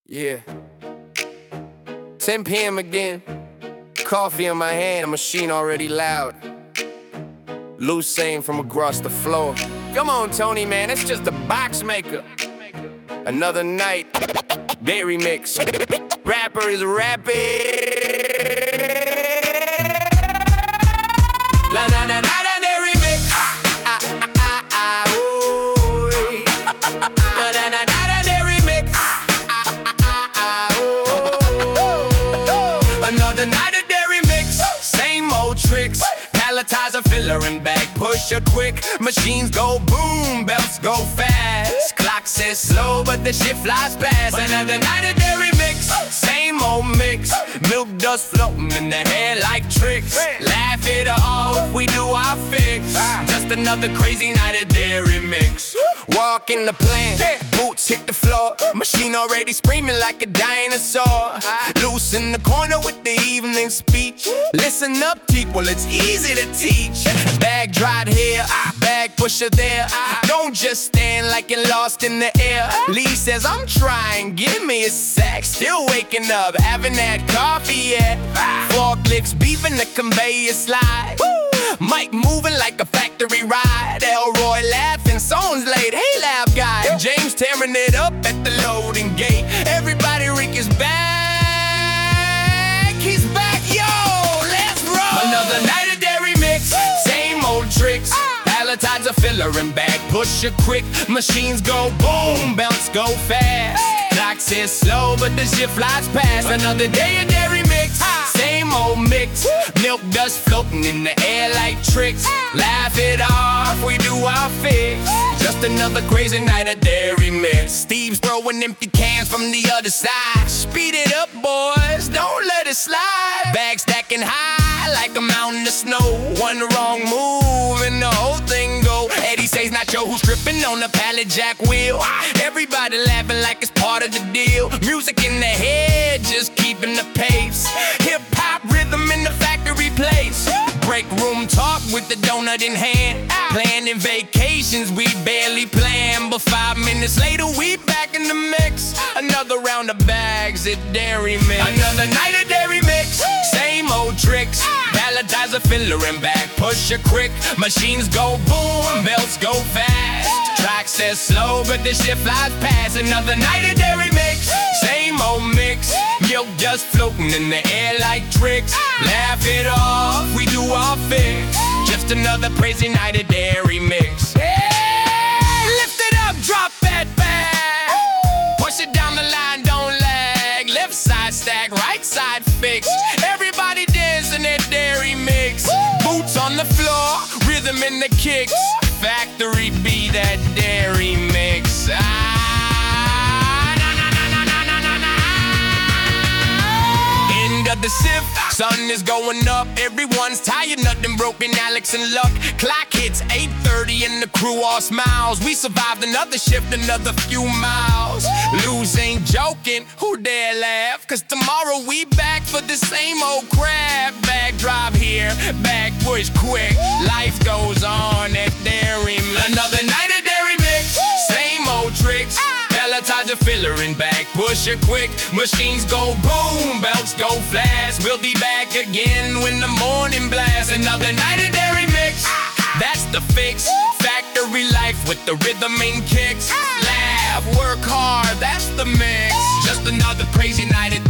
Yeah. 10 p.m. again. Coffee in my hand, a machine already loud. Loose saying from across the floor. Come on, Tony, man, it's just a box maker. Another night, dairy mix. Rapper is rapping. La na na na na dairy mix. La na na na na dairy mix. Another night of dairy mix. Same old tricks. Palletizer, filler and bag, pusher quick. Machines go boom, belts go fast. Clock says slow, but the shit flies past. Another night of dairy mix, same old mix. Milk dust floating in the hair like tricks. Laugh it off, we do our fix. Just another crazy night of dairy mix. Walk in the plant, boots hit the floor. Machine already screaming like a dinosaur. Loose in the corner with the evening speech. Listen up, people, it's easy to teach. Bag dried here, bag pusher there. Don't just stand like you're lost in the air. Lee says, I'm trying, give me a sec. Still waking up, haven't had coffee yet. Forklifts beeping, the conveyor slide. Mike moving like a factory ride. Elroy laughing, songs late, hey lab guy. James tearing it up at the loading gate. Everybody, Rick is back. He's back, yo, let's roll. Another night of dairy mix, same old tricks. Palletizer, filler and bag, pusher quick. Machines go boom, belts go fast. Clock says slow, but the shit flies past. Another day of dairy mix, same old mix. Milk dust floating in the air like tricks. Laugh it off, we do our fix. Just another crazy night of dairy mix. Steve's throwing empty cans from the other side. Speed it up, boys, don't let it slide. Bag stacking high like a mountain of snow. One wrong move and the whole thing go. Eddie says Nacho who's tripping on the pallet jack wheel. Everybody laughing like it's part of the deal. Music in the head, just keeping the pace. Hip-hop rhythm in the factory place. Break room talk with the donut in hand. Planning vacations we barely plan, but 5 minutes later we back in the mix. Another round of bags at Dairy Mix. Another night of Dairy Mix, same old tricks. Palletizer, filler and bag, pusher quick. Machines go boom, belts go fast. Track says slow, but this shit flies past. Another night of Dairy Mix, same old mix. Milk just floating in the air like tricks. Laugh it off, we do our fix. Just another crazy night of Dairy Mix. Hey, lift it up, drop that bag. Push it down the line, don't lag. Left side stack, right side fix. Everybody dancing at Dairy Mix. Boots on the floor, rhythm in the kicks. Factory be that Dairy Mix. End of the shift, sun is going up. Everyone's tired, nothing broken, Alex and Luck. Clock hits 8:30 and the crew all smiles. We survived another shift, another few miles. Lose ain't joking, who dare laugh? Cause tomorrow we back for the same old crap. Bag drive here, bag push quick. Life goes on at Dairy Mix. Another night of Dairy Mix, same old tricks. Palletizer, filler and bag, pusher quick. Machines go boom, belts go fast. We'll be back again when the morning blasts. Another night of Dairy Mix, that's the fix. Factory life with the rhythm and kicks. Laugh, work hard, that's the mix. Just another crazy night of